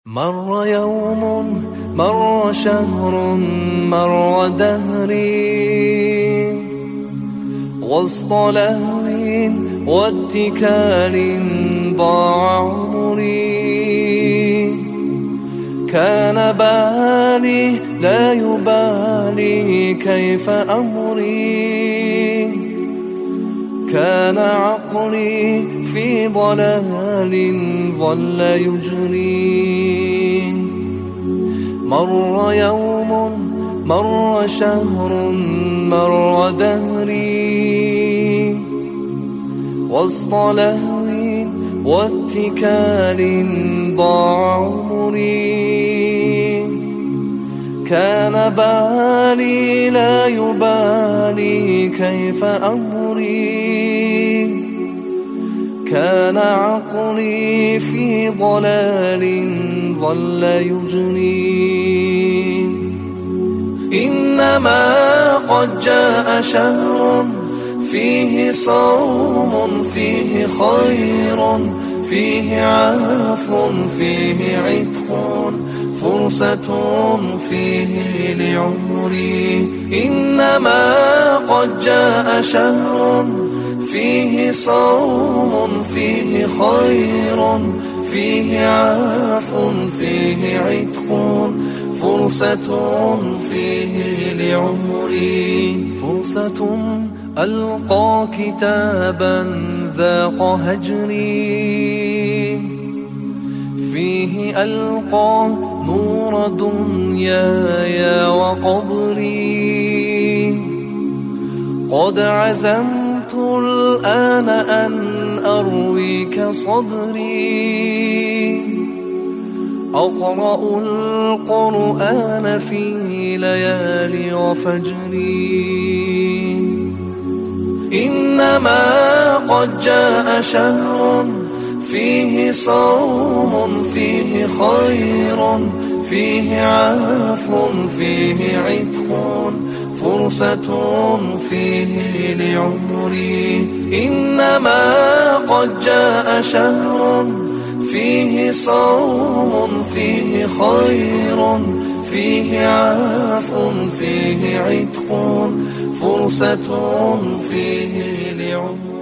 مر يوم، مر شهر، مر دهري وسط لهو واتكال ضاع عمري. كان بالي لا يبالي كيف أمري، كان عقلي في ضلال ظل يجري. مر يوم، مر شهر، مر دهري وسط لهو واتكال ضاع عمري. كان بالي لا يبالي كيف أمري، كان عقلي في ضلال ظل يجري. إنما قد جاء شهر فيه صوم، فيه خير، فيه عفو، فيه عتق، فرصة فيه لعمري. إنما قد جاء شهر فيه صوم، فيه خير، فيه عفو، فيه عتق، فرصة فيه لعمري. فرصة ألقى كتابا ذاق هجري، فيه ألقى نور دنياي وقبري. قد عزمت الآن أن أرويك صدري، أقرأ القرآن في ليالي وفجري. إنما قد جاء شهر فيه صوم، فيه خير، فيه عفو، فيه عتق، فرصة فيه لعمري. إنما قد جاء شهر فيه صوم، فيه خير، فيه عفو، فيه عتق، فرصة فيه لعمري.